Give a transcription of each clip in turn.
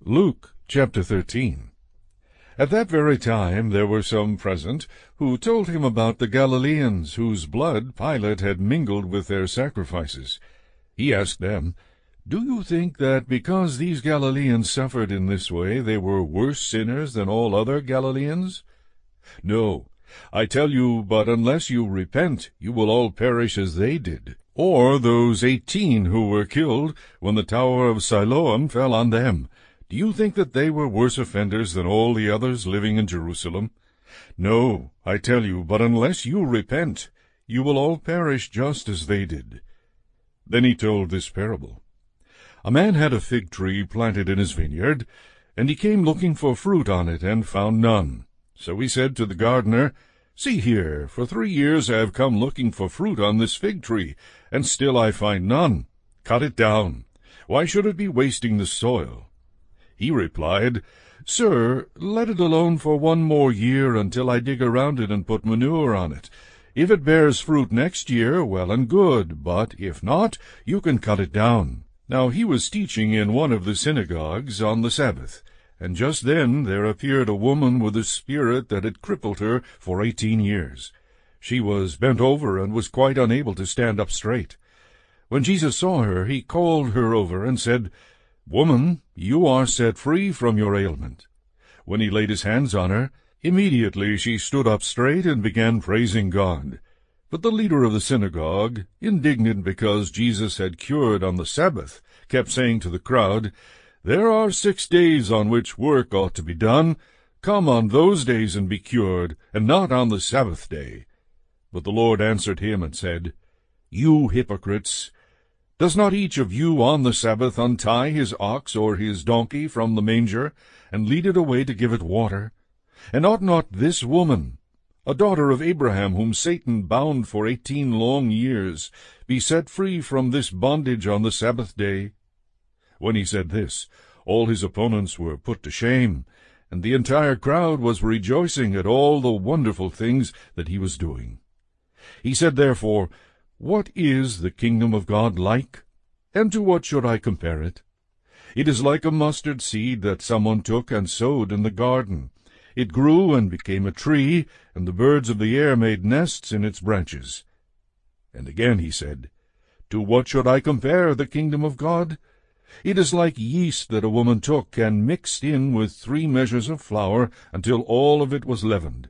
Luke chapter 13. At that very time there were some present who told him about the Galileans, whose blood Pilate had mingled with their sacrifices. He asked them, "Do you think that because these Galileans suffered in this way they were worse sinners than all other Galileans? No, I tell you, but unless you repent, you will all perish as they did. Or those 18 who were killed when the tower of Siloam fell on them. Do you think that they were worse offenders than all the others living in Jerusalem? No, I tell you, but unless you repent, you will all perish just as they did." Then he told this parable. A man had a fig tree planted in his vineyard, and he came looking for fruit on it, and found none. So he said to the gardener, "See here, for 3 years I have come looking for fruit on this fig tree, and still I find none. Cut it down. Why should it be wasting the soil?" He replied, "Sir, let it alone for 1 more year until I dig around it and put manure on it. If it bears fruit next year, well and good, but if not, you can cut it down." Now he was teaching in one of the synagogues on the Sabbath, and just then there appeared a woman with a spirit that had crippled her for 18 years. She was bent over and was quite unable to stand up straight. When Jesus saw her, he called her over and said, "Woman, you are set free from your ailment." When he laid his hands on her, immediately she stood up straight and began praising God. But the leader of the synagogue, indignant because Jesus had cured on the Sabbath, kept saying to the crowd, "There are 6 days on which work ought to be done. Come on those days and be cured, and not on the Sabbath day." But the Lord answered him and said, "You hypocrites! Does not each of you on the Sabbath untie his ox or his donkey from the manger, and lead it away to give it water? And ought not this woman, a daughter of Abraham, whom Satan bound for 18 long years, be set free from this bondage on the Sabbath day?" When he said this, all his opponents were put to shame, and the entire crowd was rejoicing at all the wonderful things that he was doing. He said therefore, "What is the kingdom of God like? And to what should I compare it? It is like a mustard seed that someone took and sowed in the garden. It grew and became a tree, and the birds of the air made nests in its branches." And again he said, "To what should I compare the kingdom of God? It is like yeast that a woman took and mixed in with 3 measures of flour until all of it was leavened."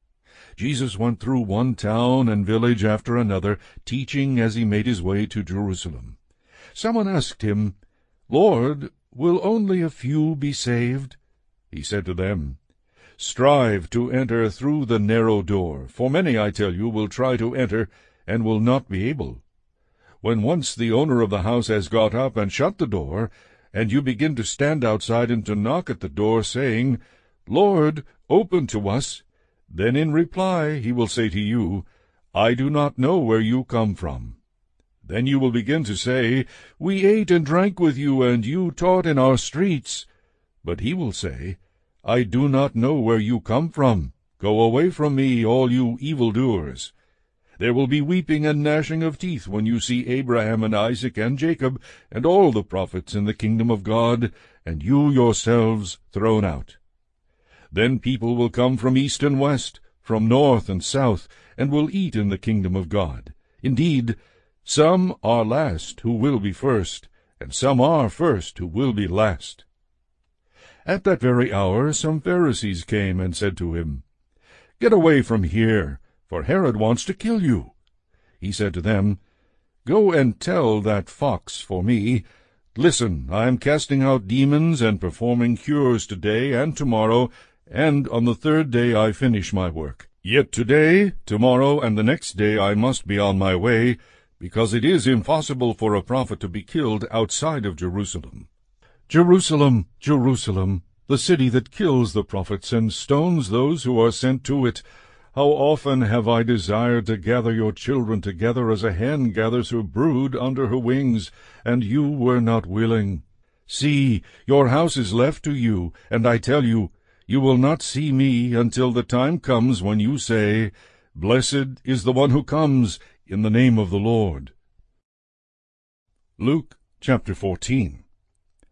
Jesus went through one town and village after another, teaching as he made his way to Jerusalem. Someone asked him, "Lord, will only a few be saved?" He said to them, "Strive to enter through the narrow door, for many, I tell you, will try to enter and will not be able. When once the owner of the house has got up and shut the door, and you begin to stand outside and to knock at the door, saying, 'Lord, open to us,' then in reply he will say to you, 'I do not know where you come from.' Then you will begin to say, 'We ate and drank with you, and you taught in our streets.' But he will say, 'I do not know where you come from. Go away from me, all you evildoers.' There will be weeping and gnashing of teeth when you see Abraham and Isaac and Jacob and all the prophets in the kingdom of God, and you yourselves thrown out. Then people will come from east and west, from north and south, and will eat in the kingdom of God. Indeed, some are last who will be first, and some are first who will be last." At that very hour some Pharisees came and said to him, "Get away from here, for Herod wants to kill you." He said to them, "Go and tell that fox for me, 'Listen, I am casting out demons and performing cures today and tomorrow, and on the 3rd day I finish my work. Yet today, tomorrow, and the next day I must be on my way, because it is impossible for a prophet to be killed outside of Jerusalem. Jerusalem, Jerusalem, the city that kills the prophets and stones those who are sent to it. How often have I desired to gather your children together as a hen gathers her brood under her wings, and you were not willing. See, your house is left to you, and I tell you, you will not see me until the time comes when you say, Blessed is the one who comes in the name of the Lord." Luke chapter 14.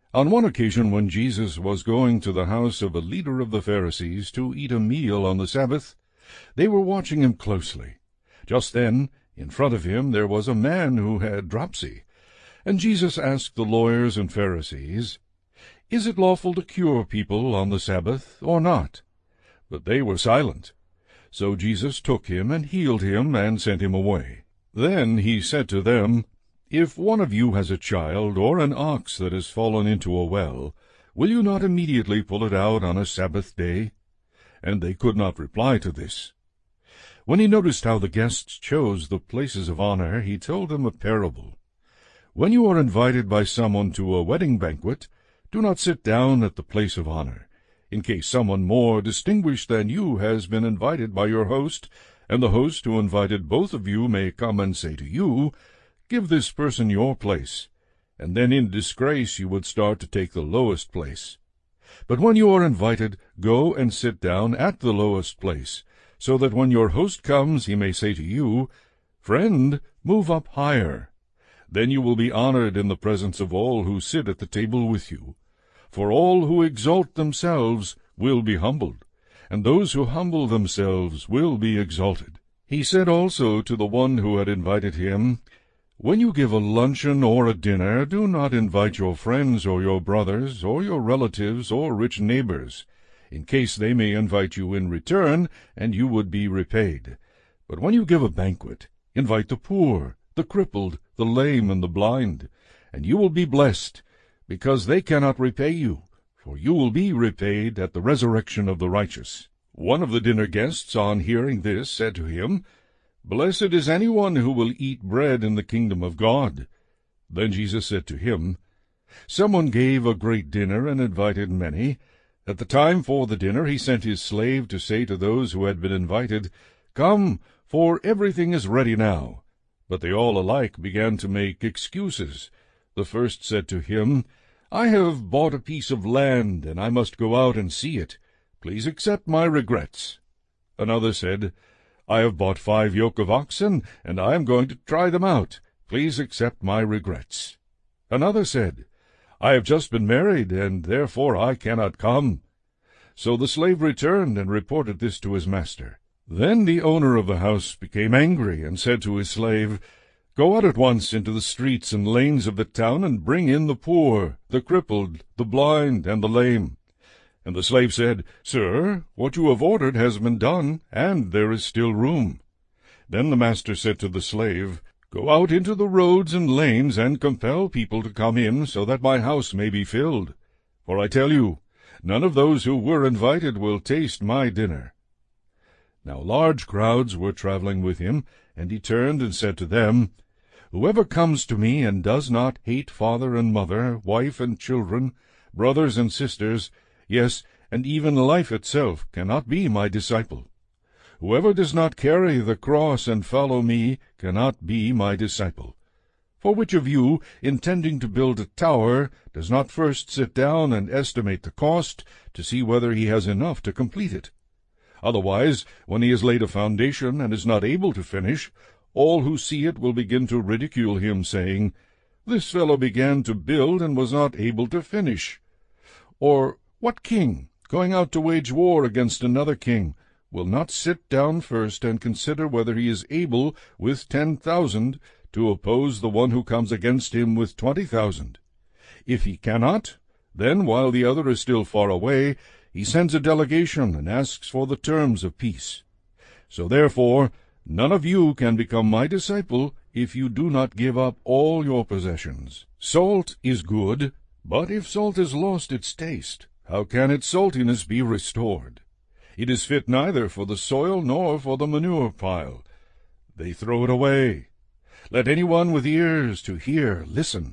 On one occasion when Jesus was going to the house of a leader of the Pharisees to eat a meal on the Sabbath, they were watching him closely. Just then, in front of him there was a man who had dropsy. And Jesus asked the lawyers and Pharisees, "Is it lawful to cure people on the Sabbath, or not?" But they were silent. So Jesus took him and healed him and sent him away. Then he said to them, "If one of you has a child or an ox that has fallen into a well, will you not immediately pull it out on a Sabbath day?" And they could not reply to this. When he noticed how the guests chose the places of honor, he told them a parable. "When you are invited by someone to a wedding banquet, do not sit down at the place of honor, in case someone more distinguished than you has been invited by your host, and the host who invited both of you may come and say to you, 'Give this person your place,' and then in disgrace you would start to take the lowest place. But when you are invited, go and sit down at the lowest place, so that when your host comes he may say to you, 'Friend, move up higher.' Then you will be honored in the presence of all who sit at the table with you. For all who exalt themselves will be humbled, and those who humble themselves will be exalted." He said also to the one who had invited him, "When you give a luncheon or a dinner, do not invite your friends or your brothers or your relatives or rich neighbors, in case they may invite you in return, and you would be repaid. But when you give a banquet, invite the poor, the crippled, the lame, and the blind, and you will be blessed, because they cannot repay you, for you will be repaid at the resurrection of the righteous." One of the dinner guests, on hearing this, said to him, "Blessed is anyone who will eat bread in the kingdom of God." Then Jesus said to him, "Someone gave a great dinner and invited many. At the time for the dinner he sent his slave to say to those who had been invited, 'Come, for everything is ready now.' But they all alike began to make excuses. The first said to him, 'I have bought a piece of land, and I must go out and see it. Please accept my regrets.' Another said, 'I have bought 5 yoke of oxen, and I am going to try them out. Please accept my regrets.' Another said, 'I have just been married, and therefore I cannot come.' So the slave returned and reported this to his master. Then the owner of the house became angry and said to his slave, 'Go out at once into the streets and lanes of the town and bring in the poor, the crippled, the blind, and the lame.' And the slave said, 'Sir, what you have ordered has been done, and there is still room.' Then the master said to the slave, 'Go out into the roads and lanes and compel people to come in, so that my house may be filled. For I tell you, none of those who were invited will taste my dinner.' Now large crowds were traveling with him, and he turned and said to them, 'Whoever comes to me and does not hate father and mother, wife and children, brothers and sisters, yes, and even life itself, cannot be my disciple. Whoever does not carry the cross and follow me cannot be my disciple. For which of you, intending to build a tower, does not first sit down and estimate the cost, to see whether he has enough to complete it? Otherwise, when he has laid a foundation and is not able to finish, all who see it will begin to ridicule him, saying, 'This fellow began to build and was not able to finish.' Or what king, going out to wage war against another king, will not sit down first and consider whether he is able with 10,000 to oppose the one who comes against him with 20,000? If he cannot, then while the other is still far away, he sends a delegation and asks for the terms of peace. So therefore, none of you can become my disciple if you do not give up all your possessions. Salt is good, but if salt has lost its taste, how can its saltiness be restored? It is fit neither for the soil nor for the manure pile. They throw it away. Let anyone with ears to hear listen."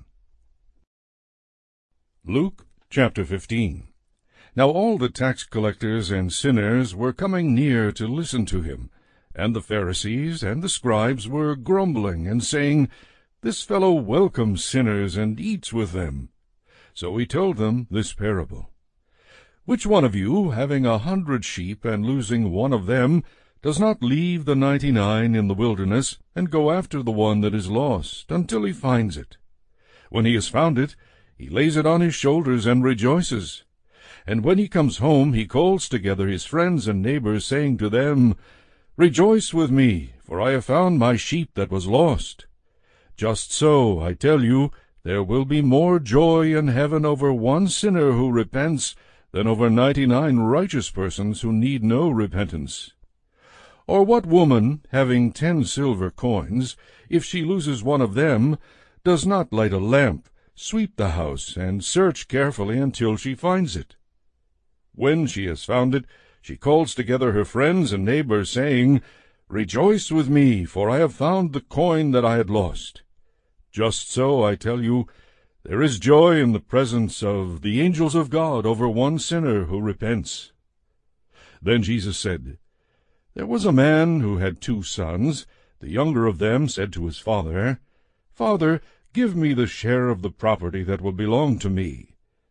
Luke chapter 15. Now all the tax collectors and sinners were coming near to listen to him, and the Pharisees and the scribes were grumbling and saying, "This fellow welcomes sinners and eats with them." So he told them this parable. "Which one of you, having 100 sheep and losing one of them, does not leave the 99 in the wilderness and go after the one that is lost until he finds it? When he has found it, he lays it on his shoulders and rejoices. And when he comes home, he calls together his friends and neighbors, saying to them, Rejoice with me, for I have found my sheep that was lost. Just so, I tell you, there will be more joy in heaven over one sinner who repents than over 99 righteous persons who need no repentance. Or what woman, having 10 silver coins, if she loses one of them, does not light a lamp, sweep the house, and search carefully until she finds it? When she has found it, she calls together her friends and neighbors, saying, Rejoice with me, for I have found the coin that I had lost. Just so, I tell you, there is joy in the presence of the angels of God over one sinner who repents. Then Jesus said, There was a man who had 2 sons. The younger of them said to his father, Father, give me the share of the property that will belong to me.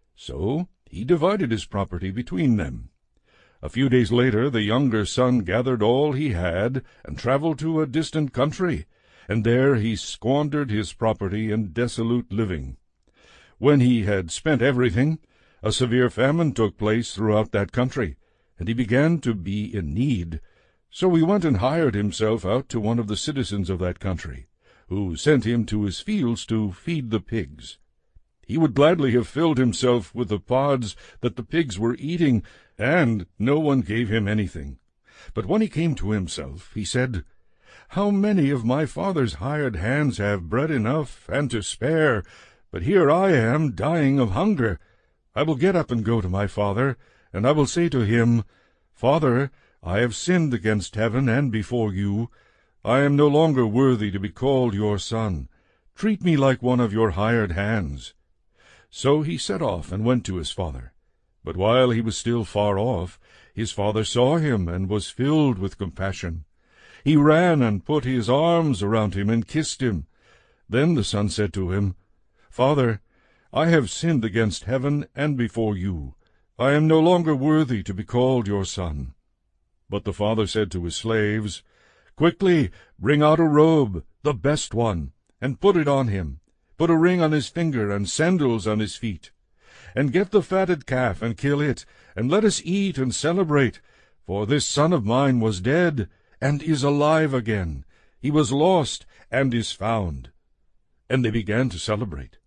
So he divided his property between them. A few days later the younger son gathered all he had and traveled to a distant country, and there he squandered his property in dissolute living. When he had spent everything, a severe famine took place throughout that country, and he began to be in need. So he went and hired himself out to one of the citizens of that country, who sent him to his fields to feed the pigs. He would gladly have filled himself with the pods that the pigs were eating, and no one gave him anything. But when he came to himself, he said, How many of my father's hired hands have bread enough and to spare, but here I am dying of hunger. I will get up and go to my father, and I will say to him, Father, I have sinned against heaven and before you. I am no longer worthy to be called your son. Treat me like one of your hired hands. So he set off and went to his father. But while he was still far off, his father saw him and was filled with compassion. He ran and put his arms around him and kissed him. Then the son said to him, Father, I have sinned against heaven and before you. I am no longer worthy to be called your son. But the father said to his slaves, Quickly bring out a robe, the best one, and put it on him. Put a ring on his finger and sandals on his feet. And get the fatted calf and kill it, and let us eat and celebrate. For this son of mine was dead, and is alive again. He was lost, and is found. And they began to celebrate.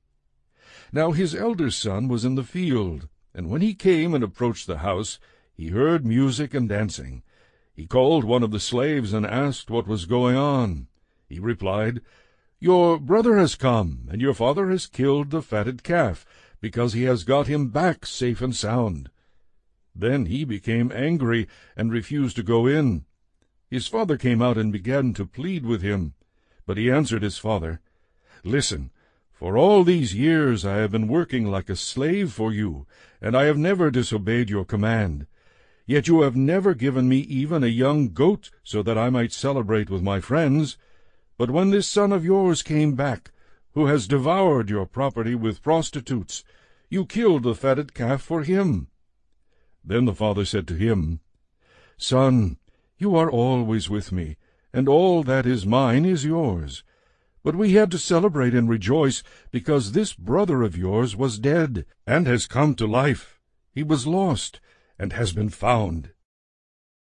Now his elder son was in the field, and when he came and approached the house, he heard music and dancing. He called one of the slaves and asked what was going on. He replied, Your brother has come, and your father has killed the fatted calf, because he has got him back safe and sound. Then he became angry and refused to go in. His father came out and began to plead with him. But he answered his father, Listen, for all these years I have been working like a slave for you, and I have never disobeyed your command. Yet you have never given me even a young goat so that I might celebrate with my friends. But when this son of yours came back, who has devoured your property with prostitutes, you killed the fatted calf for him. Then the father said to him, Son, you are always with me, and all that is mine is yours. But we had to celebrate and rejoice, because this brother of yours was dead, and has come to life. He was lost, and has been found.